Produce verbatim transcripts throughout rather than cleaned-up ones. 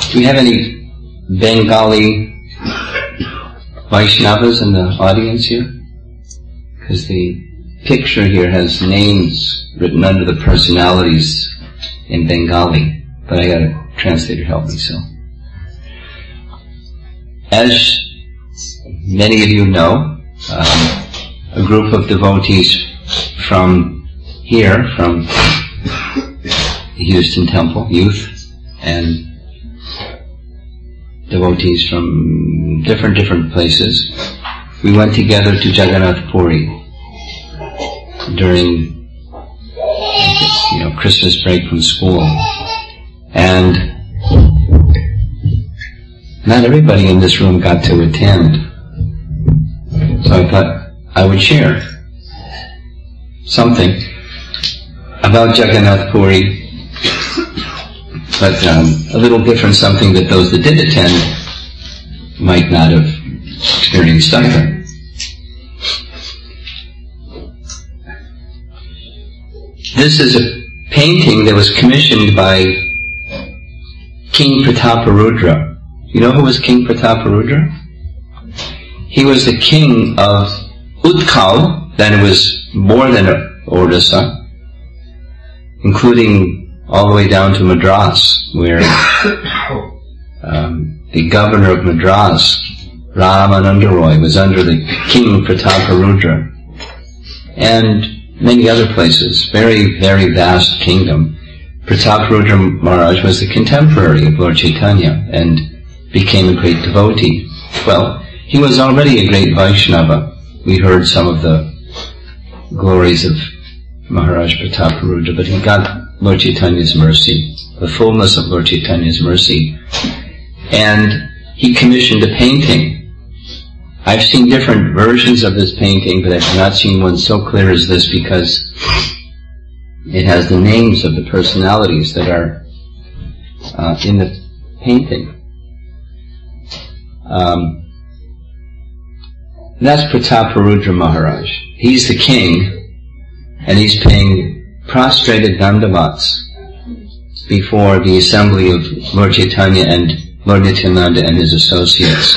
Do we have any Bengali Vaishnavas in the audience here? Because the picture here has names written under the personalities in Bengali, but I got a translator help me, so. As many of you know, um, a group of devotees from here, from the Houston Temple, youth, and devotees from different, different places, we went together to Jagannath Puri during, you know, Christmas break from school. And not everybody in this room got to attend. So I thought I would share something about Jagannath Puri, but um, a little different, something that those that did attend might not have experienced either. This is a painting that was commissioned by King Prataparudra. You know who was King Prataparudra? He was the king of Utkal, then it was more than Odisha, including all the way down to Madras, where um, the governor of Madras, Ramananda Roy, was under the King Prataparudra, and many other places. Very, very vast kingdom. Prataparudra Maharaj was the contemporary of Lord Chaitanya and became a great devotee. Well, he was already a great Vaishnava. We heard some of the glories of Maharaj Prataparudra, but he got Lord Chaitanya's mercy, the fullness of Lord Chaitanya's mercy, and he commissioned a painting. I've seen different versions of this painting, but I've not seen one so clear as this, because it has the names of the personalities that are uh, in the painting. Um, that's Prataparudra Maharaj. He's the king, and he's paying prostrated dandavats before the assembly of Lord Chaitanya and Lord Nityananda and his associates.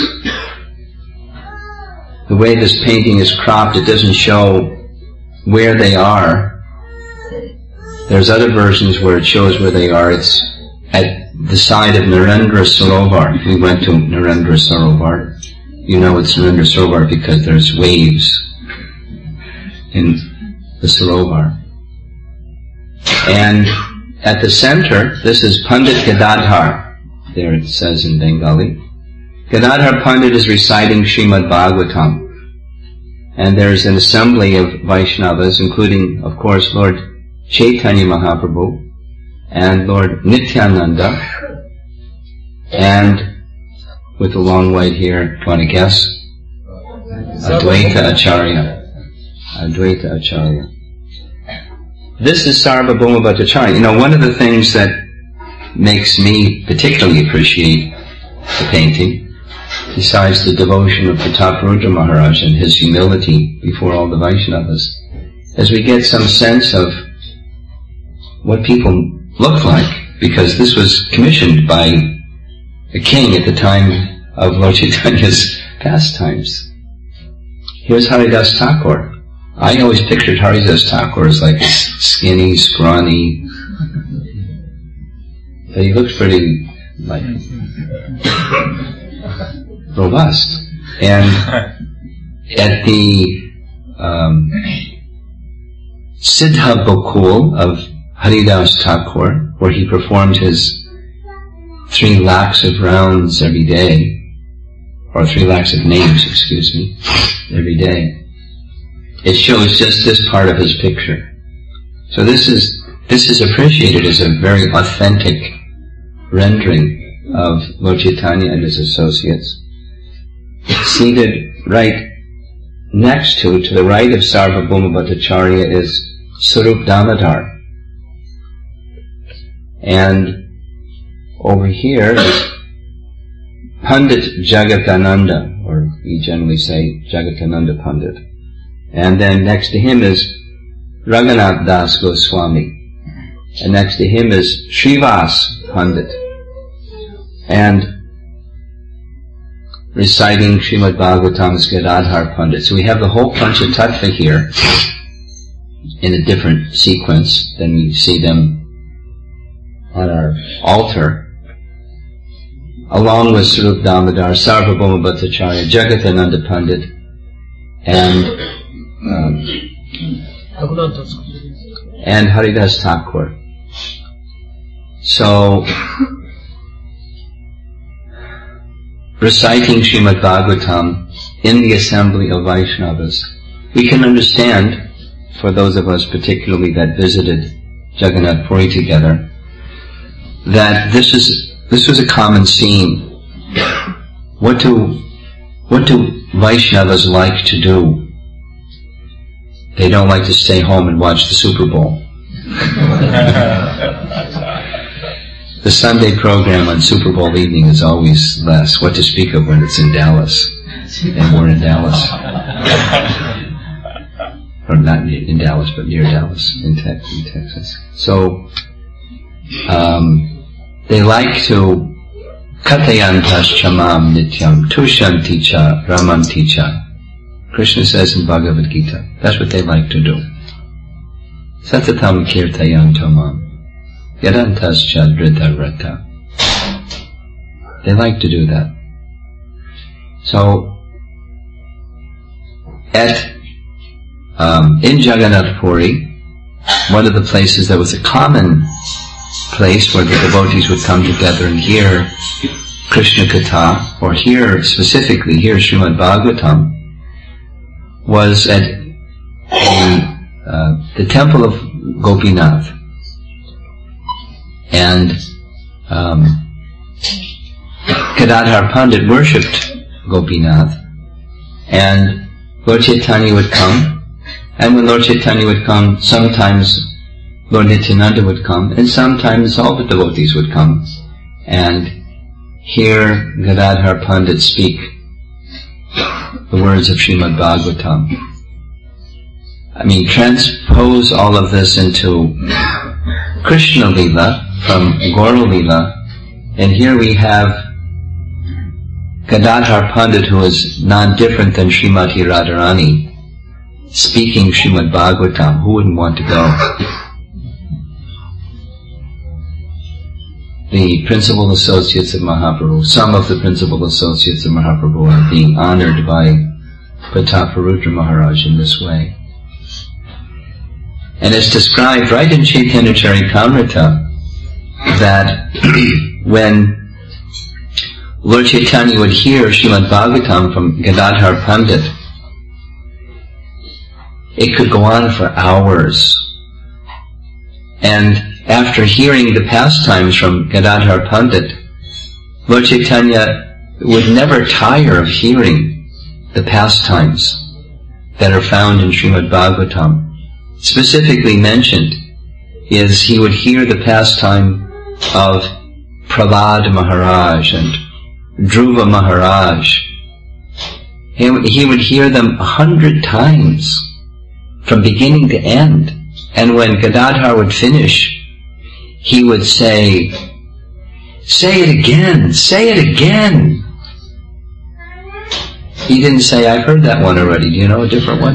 The way this painting is cropped, it doesn't show where they are. There's other versions where it shows where they are. It's at the side of Narendra Sarovar. We went to Narendra Sarovar. You know it's Narendra Sarovar because there's waves in the Sarovar. And at the center, this is Pandit Gadadhar. There it says in Bengali. Gadadhar Pandit is reciting Srimad Bhagavatam. And there's an assembly of Vaishnavas, including, of course, Lord Chaitanya Mahaprabhu and Lord Nityananda, and with the long white hair, want to guess? Advaita Acharya. Advaita Acharya. This is Sarvabhauma Bhattacharya. You know, one of the things that makes me particularly appreciate the painting, besides the devotion of Prataparudra Maharaj and his humility before all the Vaishnavas, as we get some sense of what people look like, because this was commissioned by a king at the time of Lord Chaitanya's pastimes. Here's Haridas Thakur. I always pictured Haridas Thakur as like skinny, scrawny, but he looks pretty like robust. And at the um, Siddha Gokul of Haridas Thakur, where he performed his three lakhs of rounds every day, or three lakhs of names, excuse me, every day, it shows just this part of his picture. So this is this is appreciated as a very authentic rendering of Lord Chaitanya and his associates. Seated right next to, to the right of Sarvabhauma Bhattacharya, is Sarup Damodar. And over here is Pandit Jagatananda, or we generally say Jagatananda Pandit. And then next to him is Raghunath Das Goswami. And next to him is Srivas Pandit. and reciting Srimad Bhagavatam's Gadadhar Pandit. So we have the whole Panchatattva here in a different sequence than we see them on our altar, along with Swarup Damodar, Sarvabhauma Bhattacharya, Jagadananda Pandit, and um, and Haridas Thakur. So, reciting Srimad Bhagavatam in the assembly of Vaishnavas, we can understand, for those of us particularly that visited Jagannath Puri together, that this is this was a common scene. What do what do Vaishnavas like to do? They don't like to stay home and watch the Super Bowl. The Sunday program on Super Bowl evening is always less. What to speak of when it's in Dallas. And we're in Dallas. Or not in Dallas, but near Dallas, in, te- in Texas. So, um, they like to Katayantas chamam nityam tushanti cha ramanti cha. Krishna says in Bhagavad Gita, that's what they like to do. Satatam kirtayantamam yadantas cha drita rata. They like to do that. So, at um, in Jagannath Puri, one of the places that was a common place where the devotees would come together and hear Krishna Katha, or hear, specifically hear Srimad Bhagavatam, was at a, uh, the temple of Gopinath. And um, Gadadhar Pandit worshipped Gopinath, and Lord Chaitanya would come, and when Lord Chaitanya would come, sometimes Lord Nityananda would come, and sometimes all the devotees would come and hear Gadadhar Pandit speak the words of Srimad Bhagavatam. I mean, transpose all of this into Krishna Lila from Gaura Lila, and here we have Gadadhar Pandit, who is non-different than Srimati Radharani, speaking Srimad Bhagavatam. Who wouldn't want to go? The principal associates of Mahaprabhu, some of the principal associates of Mahaprabhu are being honored by Prataparudra Maharaj in this way. And it's described right in Chaitanya Charitamrita that when Lord Chaitanya would hear Srimad Bhagavatam from Gadadhar Pandit, it could go on for hours. And after hearing the pastimes from Gadadhar Pandit, Lord Chaitanya would never tire of hearing the pastimes that are found in Srimad Bhagavatam. Specifically mentioned is he would hear the pastime of Prahlad Maharaj and Dhruva Maharaj. He, he would hear them a hundred times from beginning to end. And when Gadadhar would finish, he would say, "Say it again, say it again." He didn't say, "I've heard that one already. Do you know a different one?"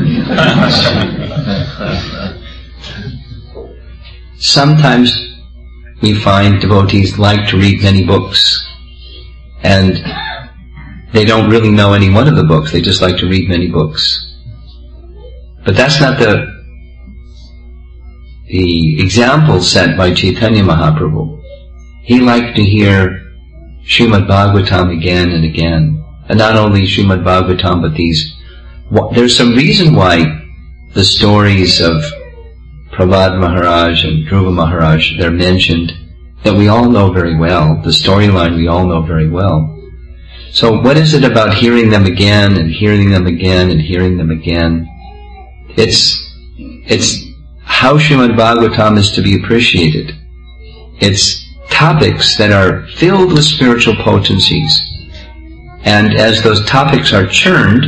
Sometimes we find devotees like to read many books, and they don't really know any one of the books. They just like to read many books. But that's not the the example set by Chaitanya Mahaprabhu. He liked to hear Srimad Bhagavatam again and again. And not only Srimad Bhagavatam, but these... There's some reason why the stories of Prahlad Maharaj and Dhruva Maharaj, they're mentioned, that we all know very well. The storyline we all know very well. So what is it about hearing them again and hearing them again and hearing them again? It's... it's how Srimad Bhagavatam is to be appreciated. It's topics that are filled with spiritual potencies. And as those topics are churned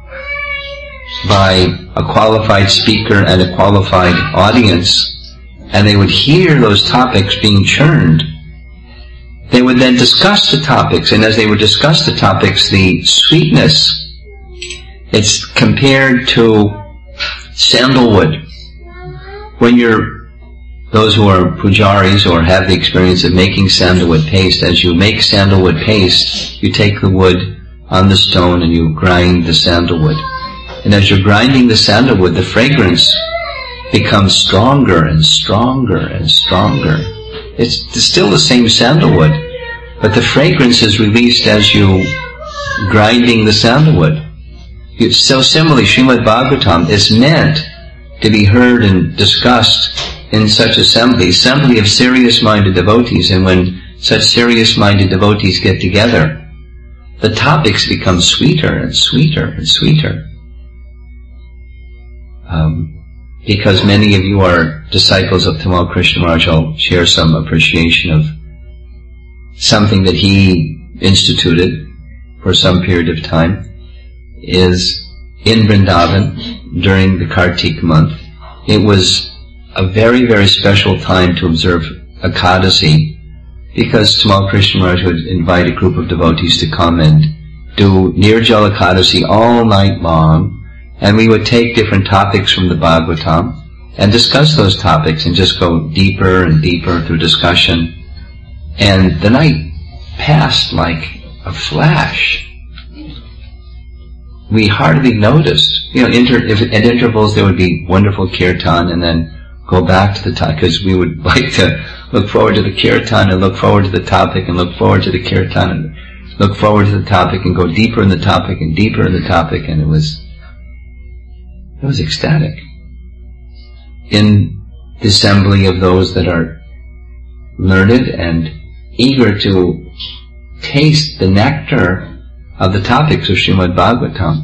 by a qualified speaker and a qualified audience, and they would hear those topics being churned, they would then discuss the topics, and as they would discuss the topics, the sweetness, it's compared to sandalwood. When you're, those who are pujaris or have the experience of making sandalwood paste, as you make sandalwood paste, you take the wood on the stone and you grind the sandalwood. And as you're grinding the sandalwood, the fragrance becomes stronger and stronger and stronger. It's still the same sandalwood, but the fragrance is released as you grinding the sandalwood. So similarly, Srimad Bhagavatam is meant to be heard and discussed in such assembly, assembly of serious-minded devotees, and when such serious-minded devotees get together, the topics become sweeter and sweeter and sweeter. Um, because many of you are disciples of Tamal Krishna Maharaj, I'll share some appreciation of something that he instituted for some period of time. Is in Vrindavan during the Kartik month. It was a very, very special time to observe Ekadasi, because Tamal Krishna Maharaj would invite a group of devotees to come and do Nirjala Ekadasi all night long, and we would take different topics from the Bhagavatam and discuss those topics and just go deeper and deeper through discussion. And the night passed like a flash. We hardly noticed. You know, inter, if, at intervals there would be wonderful kirtan, and then go back to the topic, because we would like to look forward to the kirtan and look forward to the topic and look forward to the kirtan and look forward to the topic and go deeper in the topic and deeper in the topic, and it was it was ecstatic. In the assembly of those that are learned and eager to taste the nectar of the topics of Srimad Bhagavatam.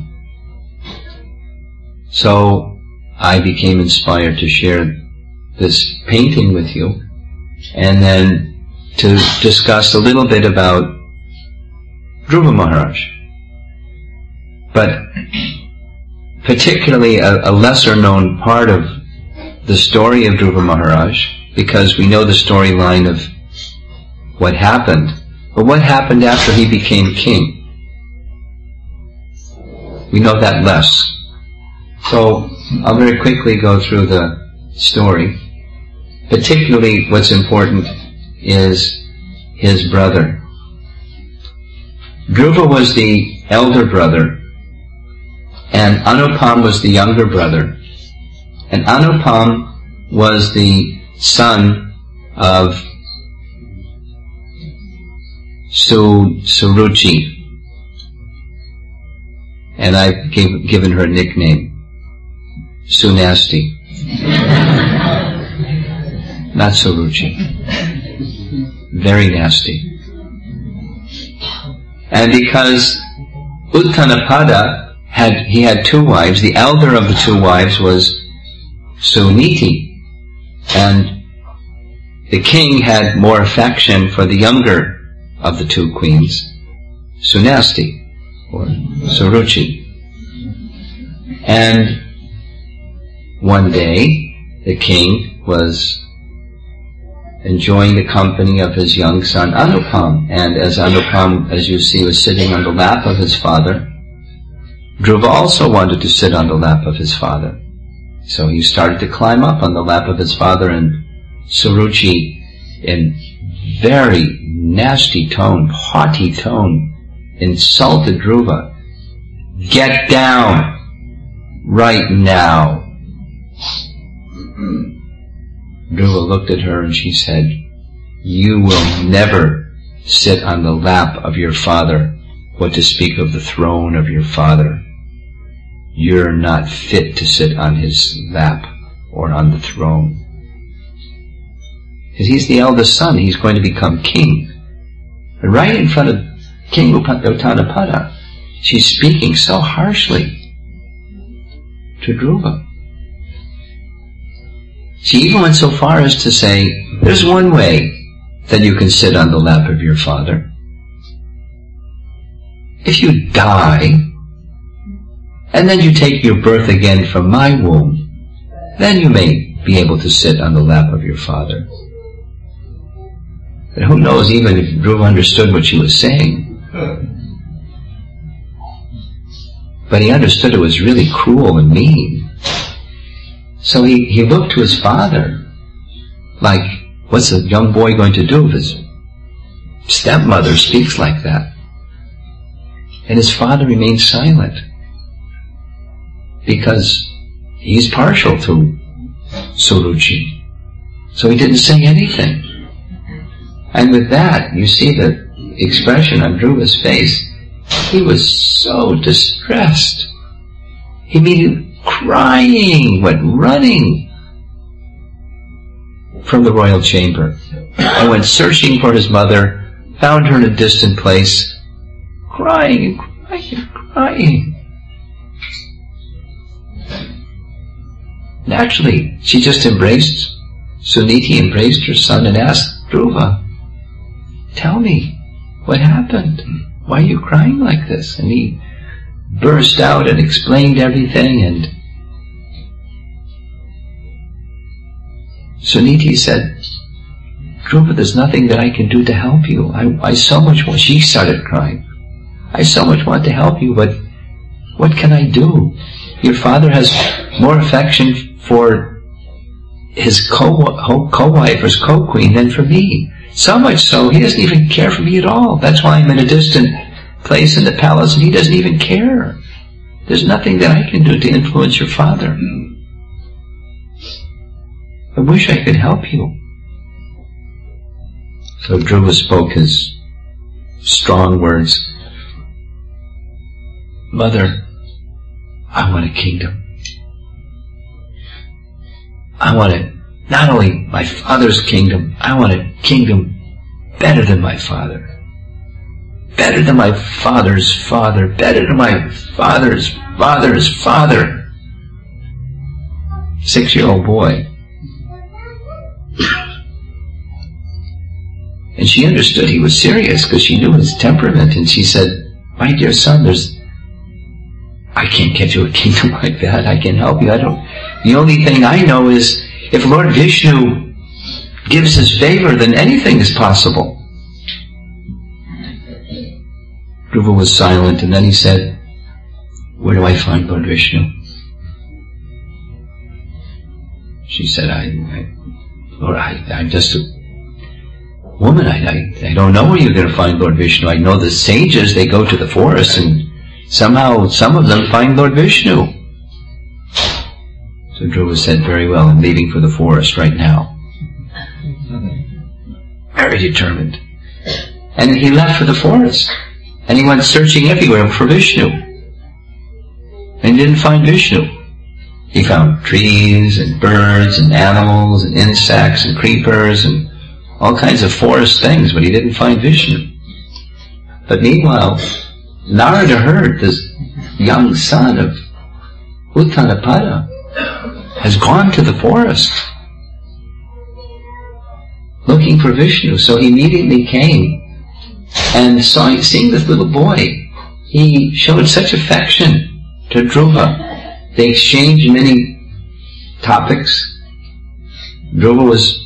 So I became inspired to share this painting with you, and then to discuss a little bit about Dhruva Maharaj. But particularly a, a lesser known part of the story of Dhruva Maharaj, because we know the storyline of what happened, but what happened after he became king? We know that less. So I'll very quickly go through the story. Particularly what's important is his brother. Dhruva was the elder brother, and Anupam was the younger brother. And Anupam was the son of Su, Suruchi. And I've gave, given her a nickname, Sunasti. Not Suruchi. Very nasty. And because Uttanapada had, he had two wives, the elder of the two wives was Suniti, and the king had more affection for the younger of the two queens, Sunasti, or Suruchi. And one day, the king was enjoying the company of his young son Anupam, and as Anupam, as you see, was sitting on the lap of his father, Dhruva also wanted to sit on the lap of his father. So he started to climb up on the lap of his father, and Suruchi, in very nasty tone, haughty tone, insulted Dhruva. "Get down right now." Dhruva looked at her and she said, "You will never sit on the lap of your father, what to speak of the throne of your father. You're not fit to sit on his lap or on the throne." Because he's the eldest son, he's going to become king. Right in front of King Uttanapada, she's speaking so harshly to Dhruva. She even went so far as to say, there's one way that you can sit on the lap of your father. If you die, and then you take your birth again from my womb, then you may be able to sit on the lap of your father. But who knows even if Dhruva understood what she was saying. But he understood it was really cruel and mean. So he, he looked to his father like, what's a young boy going to do if his stepmother speaks like that? And his father remained silent because he's partial to Suruchi. So he didn't say anything. And with that, you see the expression on Dhruva's face. He was so distressed. He immediately crying, went running from the royal chamber and went searching for his mother, found her in a distant place, crying and crying and crying. Naturally, she just embraced, Suniti embraced her son and asked Dhruva, tell me, what happened? Why are you crying like this? And he burst out and explained everything, and Suniti said, Dhruva, there's nothing that I can do to help you. I, I so much want, she started crying. I so much want to help you, but what can I do? Your father has more affection for his co- co-wife or his co-queen than for me. So much so, he doesn't even care for me at all. That's why I'm in a distant place in the palace and he doesn't even care. There's nothing that I can do to influence your father. I wish I could help you. So Dhruva spoke his strong words. Mother, I want a kingdom. I want it, not only my father's kingdom, I want a kingdom better than my father. Better than my father's father. Better than my father's father's father. Six-year-old boy. And she understood he was serious because she knew his temperament, and she said, my dear son, there's I can't get you a kingdom like that. I can help you. I don't. The only thing I know is if Lord Vishnu gives his favor, then anything is possible. Dhruva was silent, and then he said, where do I find Lord Vishnu? She said, I, I Lord, I, I'm just a woman. I, I, I don't know where you're going to find Lord Vishnu. I know the sages, they go to the forest and somehow some of them find Lord Vishnu. So Dhruva said, very well, I'm leaving for the forest right now. Very determined. And he left for the forest. And he went searching everywhere for Vishnu. And he didn't find Vishnu. He found trees and birds and animals and insects and creepers and all kinds of forest things, but he didn't find Vishnu. But meanwhile, Narada heard this young son of Uttanapada has gone to the forest looking for Vishnu. So he immediately came and saw, seeing this little boy, he showed such affection to Dhruva. They exchanged many topics. Dhruva was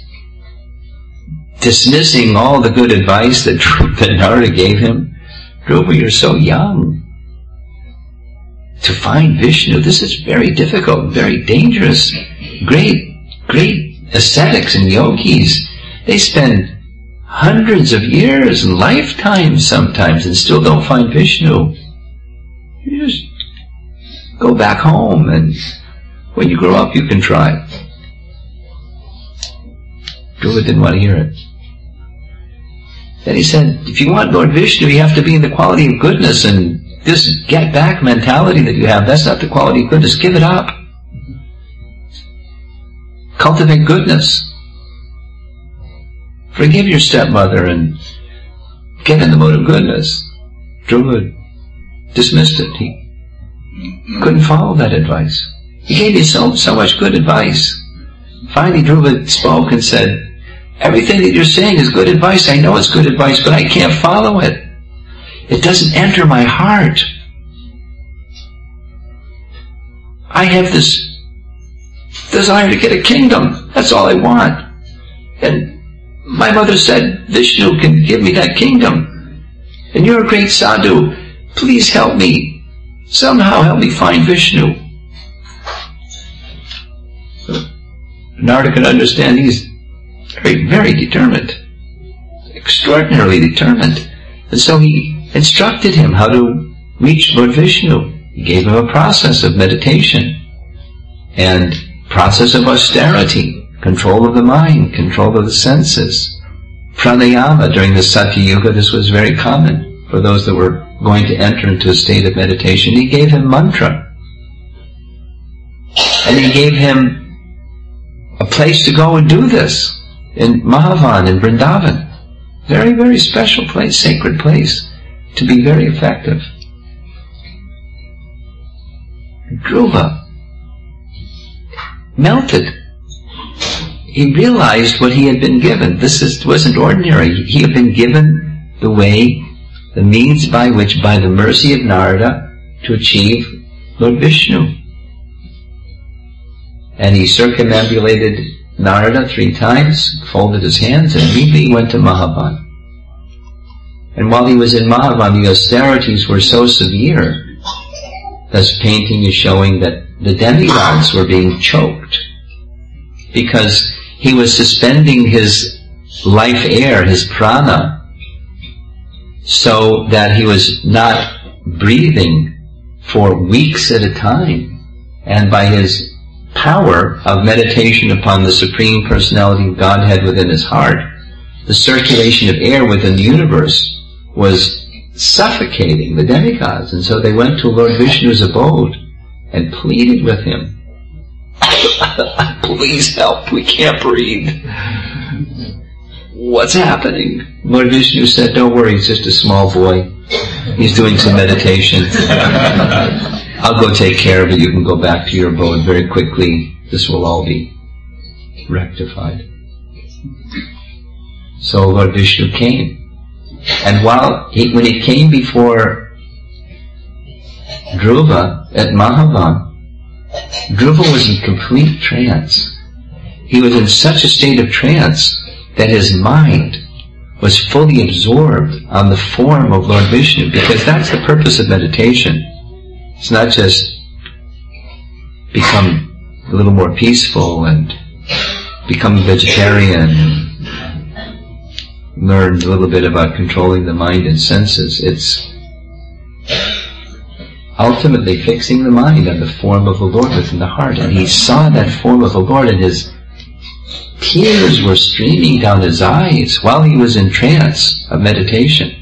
dismissing all the good advice that, that Narada gave him. Dhruva, you're so young. To find Vishnu, this is very difficult, very dangerous. Great, great ascetics and yogis, they spend hundreds of years and lifetimes sometimes and still don't find Vishnu. You just go back home, and when you grow up you can try. Dhruva didn't want to hear it. Then he said, if you want Lord Vishnu, you have to be in the quality of goodness, and this get-back mentality that you have, that's not the quality of goodness. Give it up. Cultivate goodness. Forgive your stepmother and get in the mode of goodness. Dhruva dismissed it. He couldn't follow that advice. He gave you so, so much good advice. Finally, Dhruva spoke and said, everything that you're saying is good advice. I know it's good advice, but I can't follow it. It doesn't enter my heart. I have this desire to get a kingdom. That's all I want. And my mother said Vishnu can give me that kingdom. And you're a great sadhu. Please help me. Somehow help me find Vishnu. Narada could understand he's very, very determined. Extraordinarily determined. And so he instructed him how to reach Lord Vishnu. He gave him a process of meditation and process of austerity, control of the mind, control of the senses. Pranayama, during the Satya Yuga, this was very common for those that were going to enter into a state of meditation. He gave him mantra. And he gave him a place to go and do this in Mahavan, in Vrindavan. Very, very special place, sacred place, to be very effective. Dhruva melted. He realized what he had been given. This is, wasn't ordinary. He had been given the way, the means by which, by the mercy of Narada, to achieve Lord Vishnu. And he circumambulated Narada three times, folded his hands, and immediately went to Mahavan. And while he was in Mahavan, the austerities were so severe. This painting is showing that the demigods were being choked because he was suspending his life air, his prana, so that he was not breathing for weeks at a time. And by his power of meditation upon the Supreme Personality of Godhead within his heart, the circulation of air within the universe was suffocating the demigods. And so they went to Lord Vishnu's abode and pleaded with him, please help, we can't breathe. What's happening? Lord Vishnu said, don't worry, he's just a small boy. He's doing some meditation. I'll go take care of it. You can go back to your abode very quickly. This will all be rectified. So Lord Vishnu came. And while he, when he came before Dhruva at Mahavan, Dhruva was in complete trance. He was in such a state of trance that his mind was fully absorbed on the form of Lord Vishnu, because that's the purpose of meditation. It's not just become a little more peaceful and become a vegetarian and learn a little bit about controlling the mind and senses. It's ultimately fixing the mind on the form of the Lord within the heart. And he saw that form of the Lord, and his tears were streaming down his eyes while he was in trance of meditation.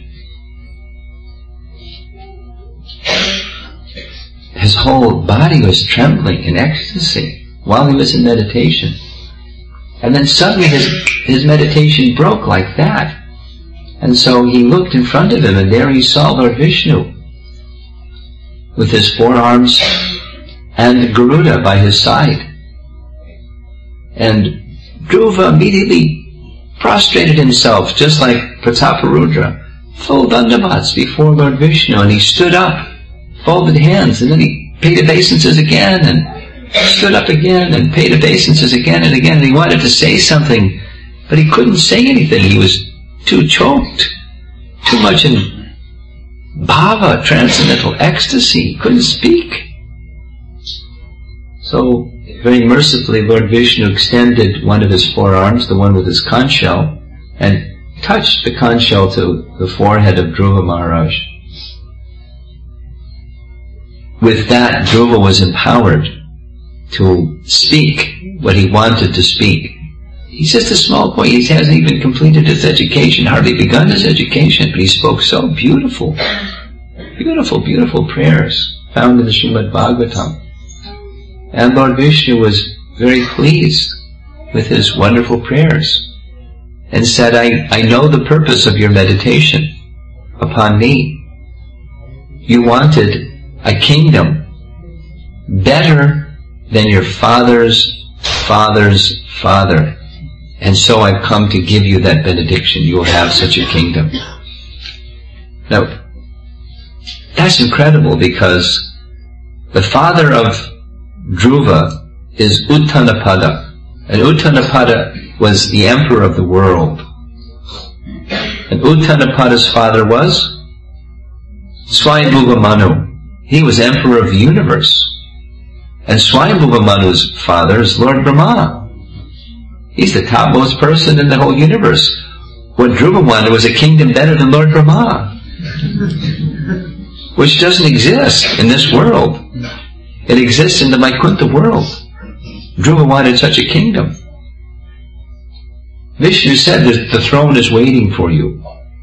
His whole body was trembling in ecstasy while he was in meditation. And then suddenly his, his meditation broke like that. And so he looked in front of him, and there he saw Lord Vishnu with his forearms and Garuda by his side. And Dhruva immediately prostrated himself, just like Prataparudra, full dandavats before Lord Vishnu, and he stood up, folded hands, and then he paid obeisances again, and stood up again and paid obeisances again and again. And he wanted to say something, but he couldn't say anything. He was too choked, too much in bhava, transcendental ecstasy. He couldn't speak. So, very mercifully, Lord Vishnu extended one of his forearms, the one with his conch shell, and touched the conch shell to the forehead of Dhruva Maharaj. With that, Dhruva was empowered to speak what he wanted to speak. He's just a small boy. He hasn't even completed his education, hardly begun his education, but he spoke so beautiful, beautiful, beautiful prayers found in the Srimad Bhagavatam. And Lord Vishnu was very pleased with his wonderful prayers and said, I, I know the purpose of your meditation upon me. You wanted a kingdom better than your father's father's father. And so I've come to give you that benediction. You will have such a kingdom. Now, that's incredible, because the father of Dhruva is Uttanapada. And Uttanapada was the emperor of the world. And Uttanapada's father was Swayambhuva Manu. He was emperor of the universe. And Swayambhuva Manu's father is Lord Brahma. He's the topmost person in the whole universe. What Dhruva wanted was a kingdom better than Lord Brahma, which doesn't exist in this world. It exists in the Vaikuntha world. Dhruva wanted such a kingdom. Vishnu said that the throne is waiting for you.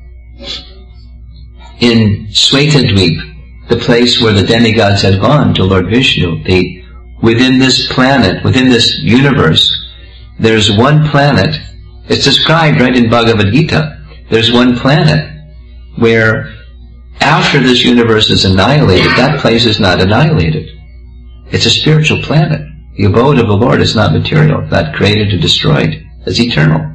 In Svetadweep, the place where the demigods had gone to Lord Vishnu, they, within this planet, within this universe, there's one planet. It's described right in Bhagavad Gita. There's one planet where after this universe is annihilated, that place is not annihilated. It's a spiritual planet. The abode of the Lord is not material, not created or destroyed. It's eternal.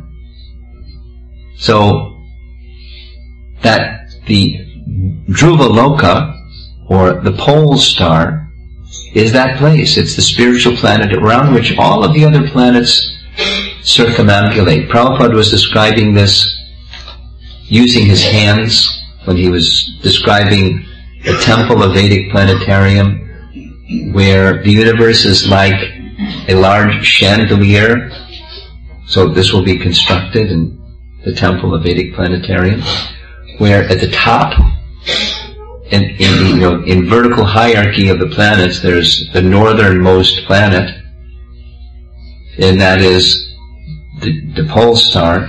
So, that the Dhruva Loka, or the pole star, is that place. It's the spiritual planet around which all of the other planets circumambulate. Prabhupada was describing this using his hands when he was describing the temple of Vedic planetarium, where the universe is like a large chandelier. So this will be constructed in the temple of Vedic planetarium, where at the top, in, in, you know, in vertical hierarchy of the planets, there's the northernmost planet, and that is the, the pole star,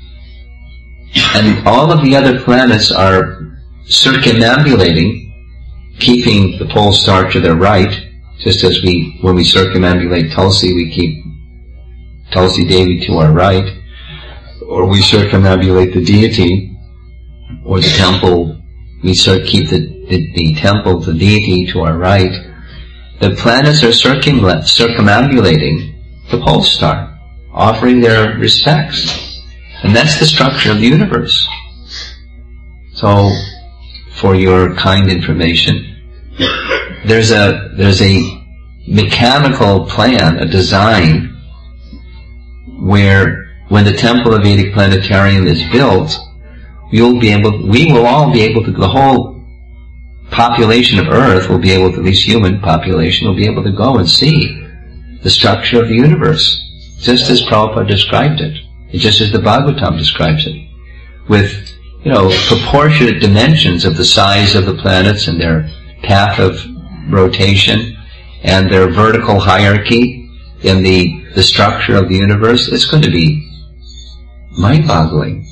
and all of the other planets are circumambulating, keeping the pole star to their right, just as we, when we circumambulate Tulsi, we keep Tulsi Devi to our right, or we circumambulate the deity, or the temple, we cir- keep the, the, the temple, the deity to our right. The planets are circum- circumambulating the pole star, offering their respects. And that's the structure of the universe. So, for your kind information, there's a, there's a mechanical plan, a design, where when the temple of Vedic planetarium is built, you'll be able, we will all be able to, the whole population of Earth will be able to, at least human population, will be able to go and see the structure of the universe, just as Prabhupada described it, just as the Bhagavatam describes it, with, you know, proportionate dimensions of the size of the planets and their path of rotation and their vertical hierarchy in the, the structure of the universe. It's going to be mind-boggling.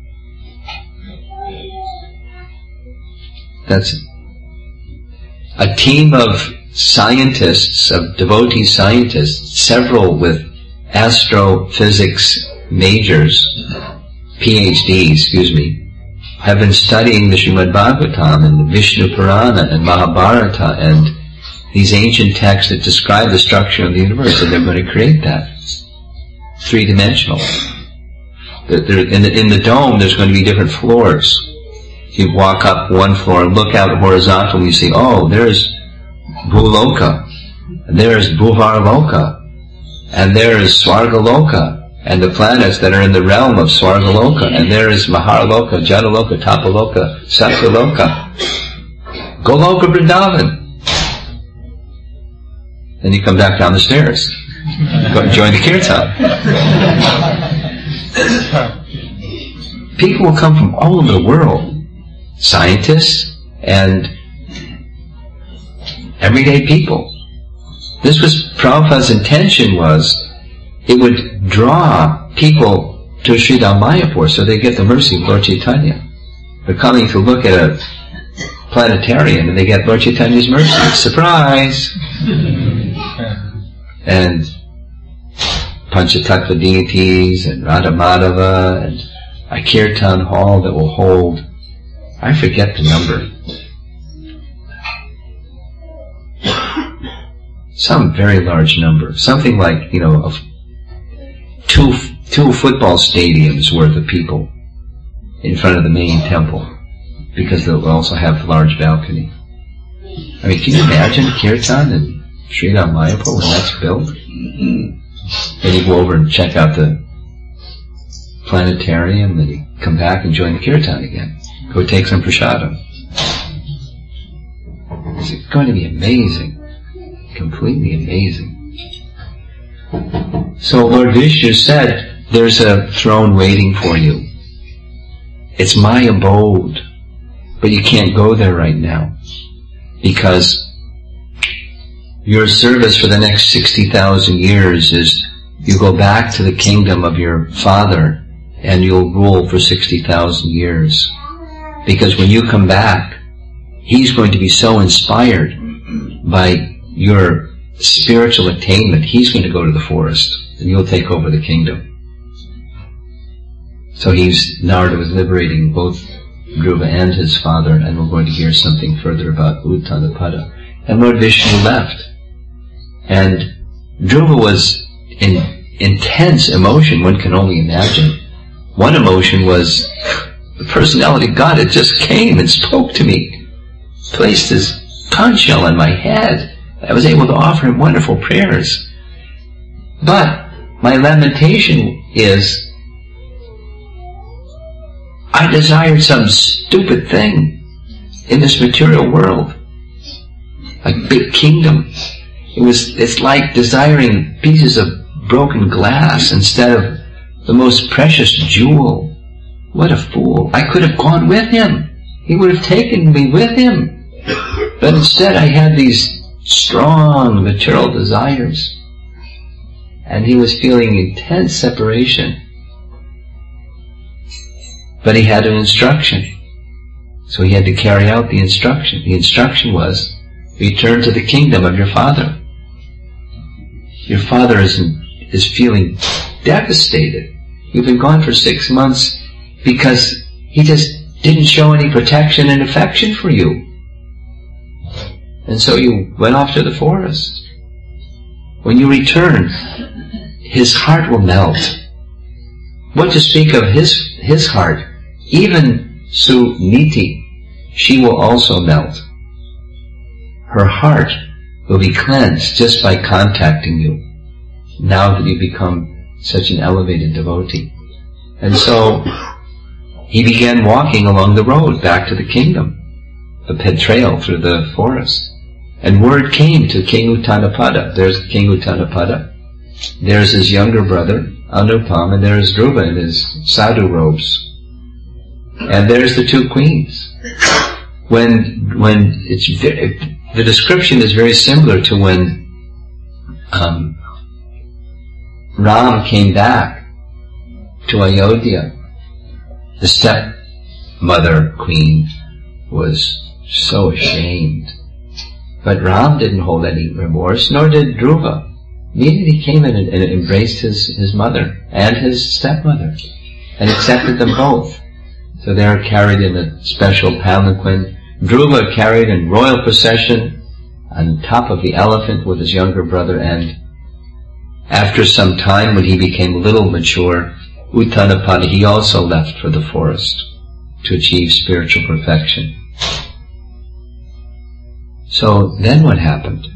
That's a team of scientists, of devotee scientists, several with astrophysics majors, P H D, excuse me, have been studying the Srimad Bhagavatam and the Vishnu Purana and Mahabharata and these ancient texts that describe the structure of the universe, and they're going to create that. Three-dimensional. In the, in the dome, there's going to be different floors. You walk up one floor and look out horizontally, you see, oh, there's Bhuloka, and there's Bhuvarloka, and there is Swargaloka, and the planets that are in the realm of Swargaloka, and there is Maharloka, Jadaloka, Tapaloka, Satyaloka, Goloka Vrindavan. Then you come back down the stairs, go and join the kirtan. People will come from all over the world, scientists and everyday people. This was Prabhupada's intention, was it would draw people to Sridham Mayapur so they get the mercy of Lord Chaitanya. They're coming to look at a planetarium and they get Lord Chaitanya's mercy. Surprise! And Panchatattva deities and Radha Madhava and a kirtan hall that will hold, I forget the number, some very large number, something like, you know, of two two football stadiums worth of people in front of the main temple, because they'll also have a large balcony. I mean, can you imagine kirtan in Sridham Mayapur when that's built? Then you go over and check out the planetarium, and you come back and join the kirtan again. Go take some prasadam. It's going to be amazing. Completely amazing. So Lord Vishnu said, there's a throne waiting for you. It's my abode. But you can't go there right now. Because your service for the next sixty thousand years is you go back to the kingdom of your father and you'll rule for sixty thousand years. Because when you come back, he's going to be so inspired by your spiritual attainment, he's going to go to the forest and you'll take over the kingdom. So he's, Narada was liberating both Dhruva and his father, and we're going to hear something further about Uttanapada. And Lord Vishnu left. And Dhruva was in intense emotion, one can only imagine. One emotion was the personality of God had just came and spoke to me, placed his conch shell on my head. I was able to offer him wonderful prayers. But my lamentation is, I desired some stupid thing in this material world, a big kingdom. It was, it's like desiring pieces of broken glass instead of the most precious jewel. What a fool. I could have gone with him. He would have taken me with him. But instead I had these strong material desires. And he was feeling intense separation. But he had an instruction. So he had to carry out the instruction. The instruction was, return to the kingdom of your father. Your father is, is feeling devastated. You've been gone for six months because he just didn't show any protection and affection for you. And so you went off to the forest. When you return, his heart will melt. What to speak of his, his heart? Even Suniti, she will also melt. Her heart will be cleansed just by contacting you, now that you become such an elevated devotee. And so he began walking along the road back to the kingdom, the pet trail through the forest. And word came to King Uttanapada. There's King Uttanapada. There's his younger brother, Anupam, and there's Dhruva in his sadhu robes. And there's the two queens. When, when it's, the description is very similar to when um, Ram came back to Ayodhya. The stepmother queen was so ashamed. But Ram didn't hold any remorse, nor did Dhruva. Immediately he came in and, and embraced his, his mother and his stepmother and accepted them both. So they are carried in a special palanquin. Dhruva carried in royal procession on top of the elephant with his younger brother, and after some time, when he became a little mature, Uttanapada, he also left for the forest to achieve spiritual perfection. So then what happened?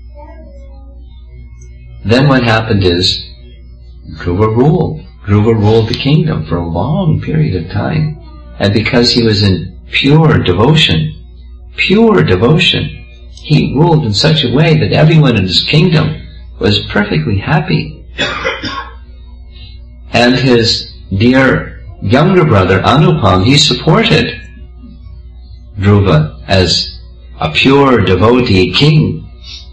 Then what happened is Dhruva ruled. Dhruva ruled the kingdom for a long period of time. And because he was in pure devotion, pure devotion, he ruled in such a way that everyone in his kingdom was perfectly happy. And his dear younger brother, Anupam, he supported Dhruva as a pure devotee king,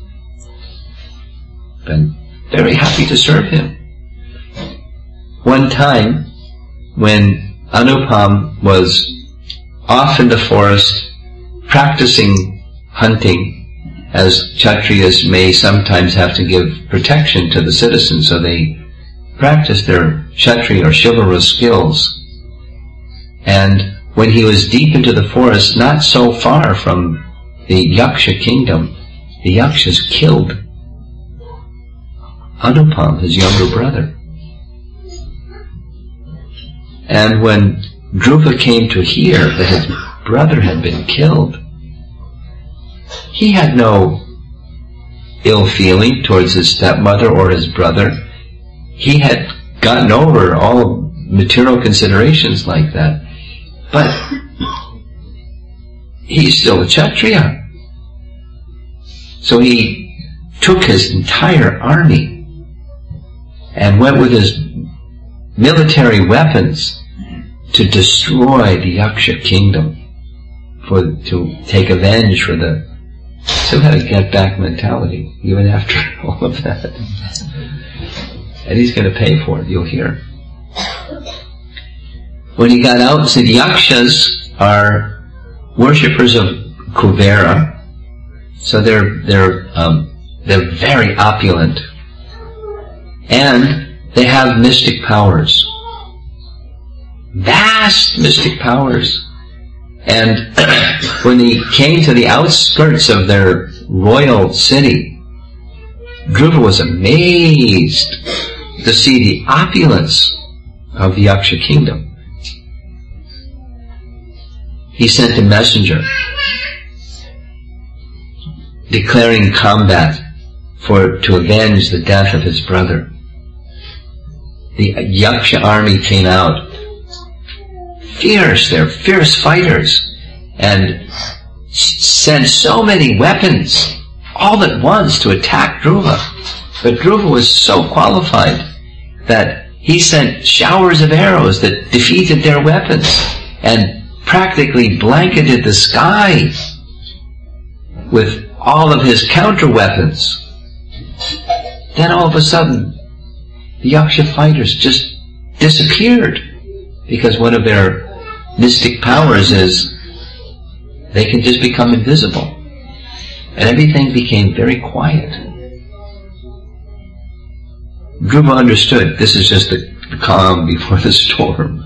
and very happy to serve him. One time, when Anupam was off in the forest practicing hunting, as Kshatriyas may sometimes have to give protection to the citizens, so they practice their Kshatriya or chivalrous skills. And when he was deep into the forest, not so far from the Yaksha kingdom, the Yakshas killed Anupam, his younger brother. And when Dhruva came to hear that his brother had been killed, he had no ill feeling towards his stepmother or his brother. He had gotten over all material considerations like that. But he's still a Kshatriya. So he took his entire army and went with his military weapons to destroy the Yaksha kingdom, for to take revenge for the still had a get back mentality even after all of that. And he's going to pay for it, you'll hear. When he got out, said Yakshas are worshippers of Kuvera, so they're they're um, they're very opulent, and they have mystic powers, vast mystic powers. And when he came to the outskirts of their royal city, Dhruva was amazed to see the opulence of the Yaksha kingdom. He sent a messenger declaring combat for to avenge the death of his brother. The Yaksha army came out. Fierce, they're fierce fighters, and sent so many weapons all at once to attack Dhruva. But Dhruva was so qualified that he sent showers of arrows that defeated their weapons and practically blanketed the sky with all of his counter weapons. Then all of a sudden, the Yaksha fighters just disappeared, because one of their mystic powers is they can just become invisible. And everything became very quiet. Dhruva understood this is just the calm before the storm.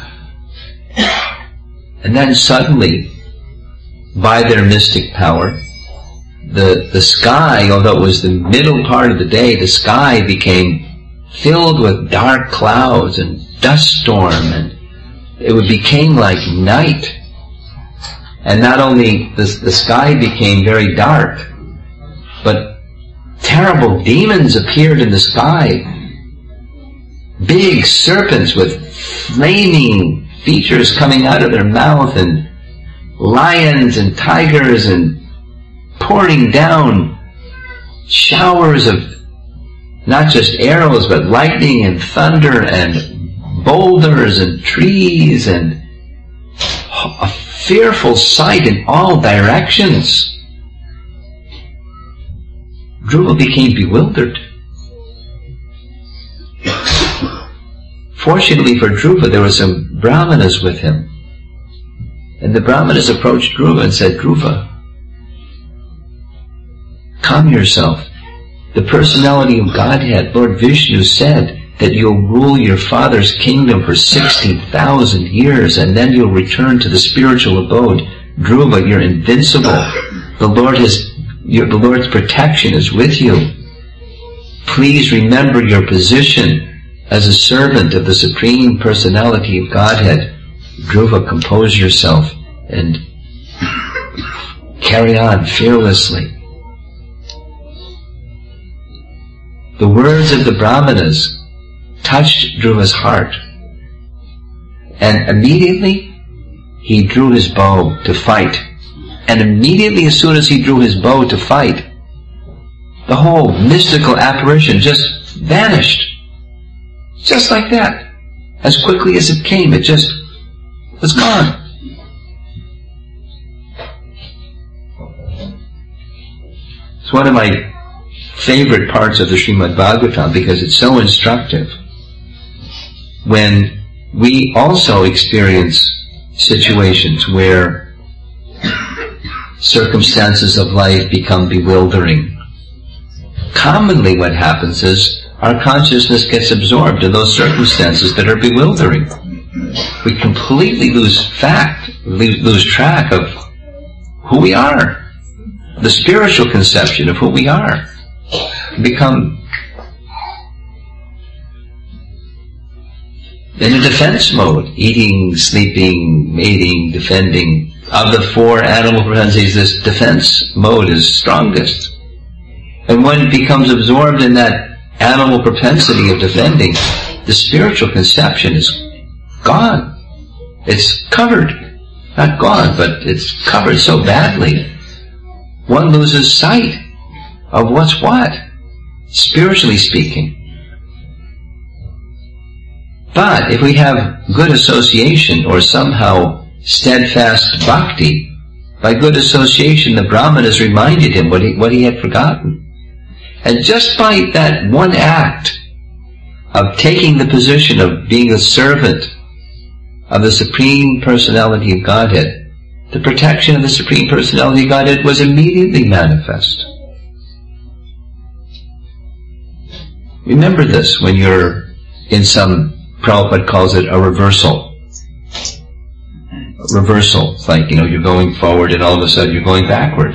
And then suddenly, by their mystic power, the, the sky, although it was the middle part of the day, the sky became filled with dark clouds and dust storm, and it became like night. And not only the, the sky became very dark, but terrible demons appeared in the sky. Big serpents with flaming features coming out of their mouth, and lions and tigers, and pouring down showers of not just arrows but lightning and thunder and boulders and trees, and a fearful sight in all directions. Dhruva became bewildered. Fortunately for Dhruva, there were some brahmanas with him. And the brahmanas approached Dhruva and said, Dhruva, calm yourself. The personality of Godhead, Lord Vishnu, said that you'll rule your father's kingdom for sixty thousand years, and then you'll return to the spiritual abode. Dhruva, you're invincible. The Lord has, your, the Lord's protection is with you. Please remember your position as a servant of the Supreme Personality of Godhead. Dhruva, compose yourself and carry on fearlessly. The words of the brahmanas touched Dhruva's heart, and immediately he drew his bow to fight. And immediately as soon as he drew his bow to fight, the whole mystical apparition just vanished. Just like that. As quickly as it came, it just was gone. It's one of my favorite parts of the Srimad Bhagavatam because it's so instructive. When we also experience situations where circumstances of life become bewildering, commonly what happens is our consciousness gets absorbed in those circumstances that are bewildering. We completely lose fact, lose track of who we are, the spiritual conception of who we are. Become in a defense mode, eating, sleeping, mating, defending. Of the four animal propensities, this defense mode is strongest. And when it becomes absorbed in that animal propensity of defending, the spiritual conception is gone. It's covered. Not gone, but it's covered so badly. One loses sight of what's what, spiritually speaking. But if we have good association or somehow steadfast bhakti, by good association the Brahman has reminded him what he, what he had forgotten. And just by that one act of taking the position of being a servant of the Supreme Personality of Godhead, the protection of the Supreme Personality of Godhead was immediately manifest. Remember this when you're in some, Prabhupada calls it a reversal. A reversal. It's like, you know, you're going forward and all of a sudden you're going backward.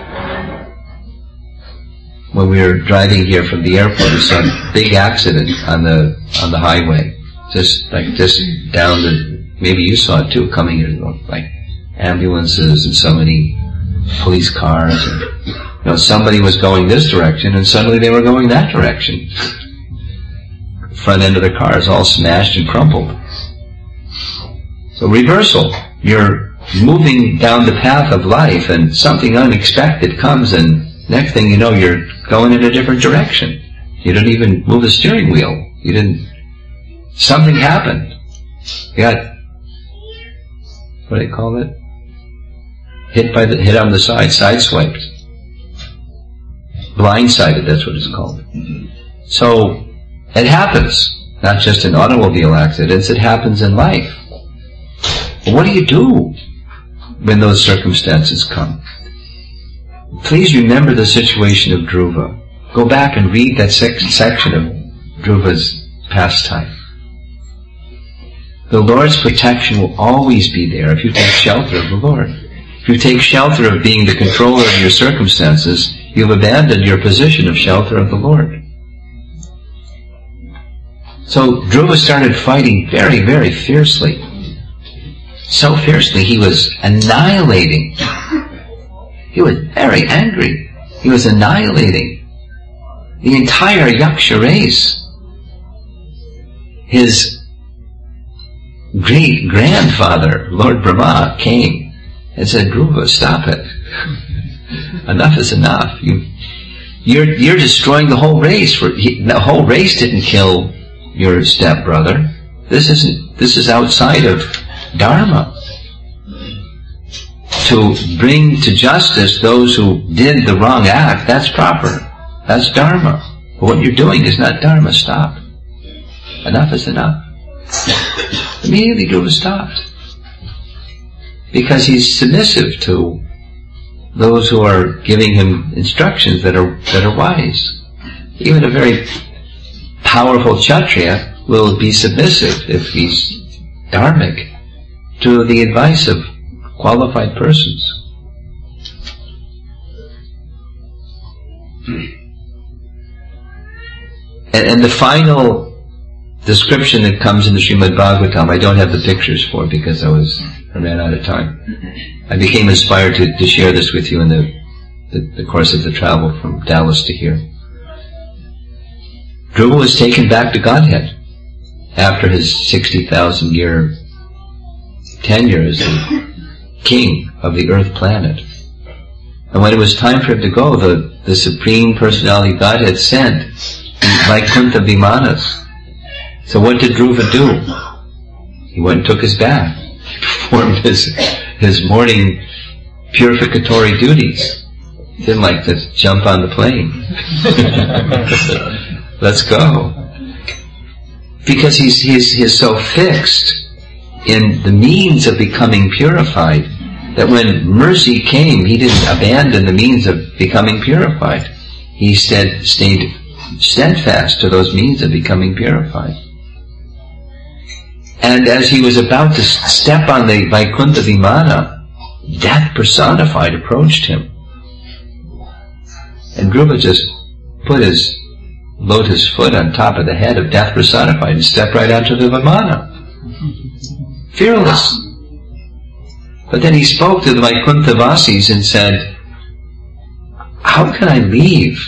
When we were driving here from the airport, we saw a big accident on the on the highway. Just like just down the, maybe you saw it too, coming here, like ambulances and so many police cars. And, you know, somebody was going this direction and suddenly they were going that direction. Front end of the car is all smashed and crumpled. So reversal. You're moving down the path of life and something unexpected comes and next thing you know you're going in a different direction. You didn't even move the steering wheel. You didn't... Something happened. You got... What do they call it? Hit by the... Hit on the side. Sideswiped. Blindsided, that's what it's called. So... It happens, not just in automobile accidents, it happens in life. But what do you do when those circumstances come? Please remember the situation of Dhruva. Go back and read that sec- section of Dhruva's pastime. The Lord's protection will always be there if you take shelter of the Lord. If you take shelter of being the controller of your circumstances, you've abandoned your position of shelter of the Lord. So Dhruva started fighting very, very fiercely. So fiercely he was annihilating. He was very angry. He was annihilating the entire Yaksha race. His great-grandfather, Lord Brahma, came and said, Dhruva, stop it. Enough is enough. You, you're, you're destroying the whole race. For, he, the whole race didn't kill your stepbrother. This isn't, this is outside of Dharma. To bring to justice those who did the wrong act, that's proper. That's Dharma. But what you're doing is not Dharma. Stop. Enough is enough. Immediately Dhruva stopped. Because he's submissive to those who are giving him instructions that are, that are wise. Even a very powerful Kshatriya will be submissive, if he's dharmic, to the advice of qualified persons. And, and the final description that comes in the Srimad Bhagavatam, I don't have the pictures for because I was I ran out of time. I became inspired to, to share this with you in the, the, the course of the travel from Dallas to here. Dhruva was taken back to Godhead after his sixty thousand year tenure as the king of the earth planet. And when it was time for him to go, the, the Supreme Personality of Godhead sent Vaikuntha Vimanas. So what did Dhruva do? He went and took his bath. He performed his, his morning purificatory duties. He didn't like to jump on the plane. Let's go. Because he's, he's, he's so fixed in the means of becoming purified that when mercy came, he didn't abandon the means of becoming purified. He stayed, stayed steadfast to those means of becoming purified. And as he was about to step on the Vaikuntha Vimana, death personified approached him. And Dhruva just put his lotus foot on top of the head of death personified and stepped right onto the Vimana. Fearless. But then he spoke to the Vaikuntha Vasis and said, how can I leave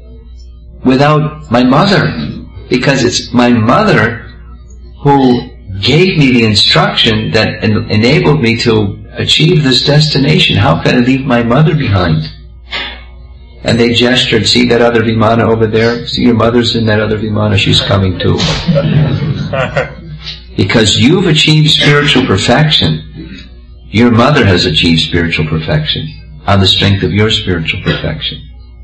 without my mother? Because it's my mother who gave me the instruction that en- enabled me to achieve this destination. How can I leave my mother behind? And they gestured, see that other Vimana over there? See your mother's in that other Vimana, she's coming too. Because you've achieved spiritual perfection, your mother has achieved spiritual perfection on the strength of your spiritual perfection.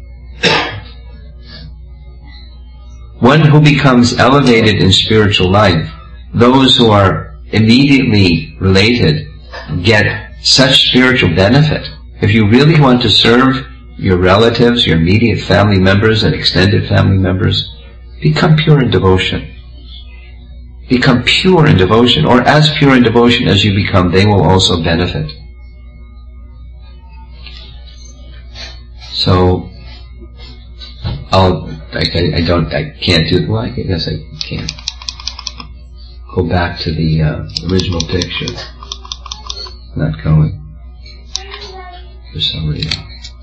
One who becomes elevated in spiritual life, those who are immediately related get such spiritual benefit. If you really want to serve your relatives, your immediate family members and extended family members, become pure in devotion. Become pure in devotion, or as pure in devotion as you become, they will also benefit. So, I'll, I, I don't, I can't do, well, I guess I can't. Go back to the uh, original picture. Not going. For some reason.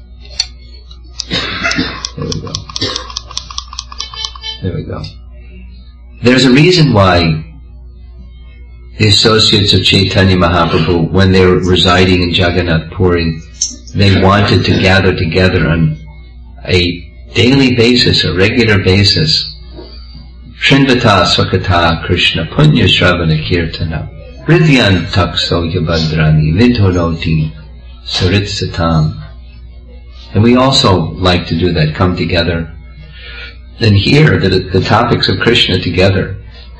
There we go. There we go. There's a reason why the associates of Chaitanya Mahaprabhu, when they were residing in Jagannath Puri, they wanted to gather together on a daily basis, a regular basis. Shrindvata Swakata Krishna Punya Shravana Kirtana Ridhyan Takso Yabadrani Vidhonoti Saritsatam. And we also like to do that, come together and hear the, the topics of Krishna together.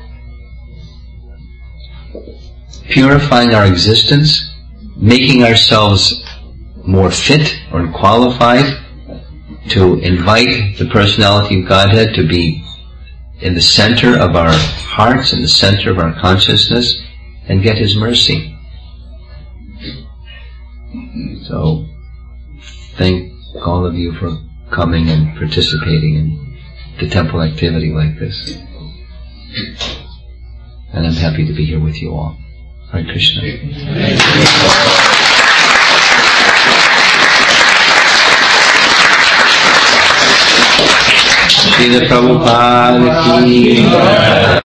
Purifying our existence, making ourselves more fit or qualified to invite the personality of Godhead to be in the center of our hearts, in the center of our consciousness, and get His mercy. So, thank all of you for coming and participating in the temple activity like this. And I'm happy to be here with you all. Hare Krishna. Srila Prabhupada ki